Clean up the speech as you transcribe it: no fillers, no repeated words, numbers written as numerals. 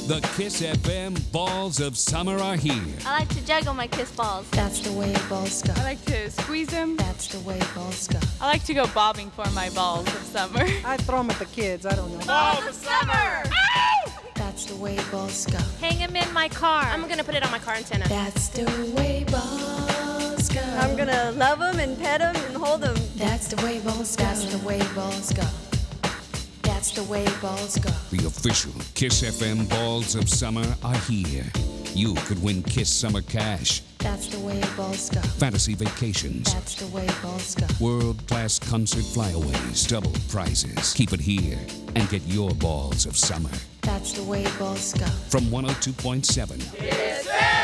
The Kiss FM balls of summer are here. I like to juggle my Kiss balls. That's the way balls go. I like to squeeze them. That's the way balls go. I like to go bobbing for my balls of summer. I throw them at the kids. I don't know. Balls of summer! That's the way balls go. Hang them in my car. I'm gonna put it on my car antenna. That's the way balls go. I'm gonna love them and pet them and hold them. That's the way balls go. That's the way balls go. That's the way balls go. The official Kiss FM balls of summer are here. You could win Kiss Summer Cash, That's the way balls go. fantasy vacations, That's the way balls go. world-class concert flyaways, double prizes. Keep it here and get your balls of summer That's the way balls go. from 102.7. Kiss FM!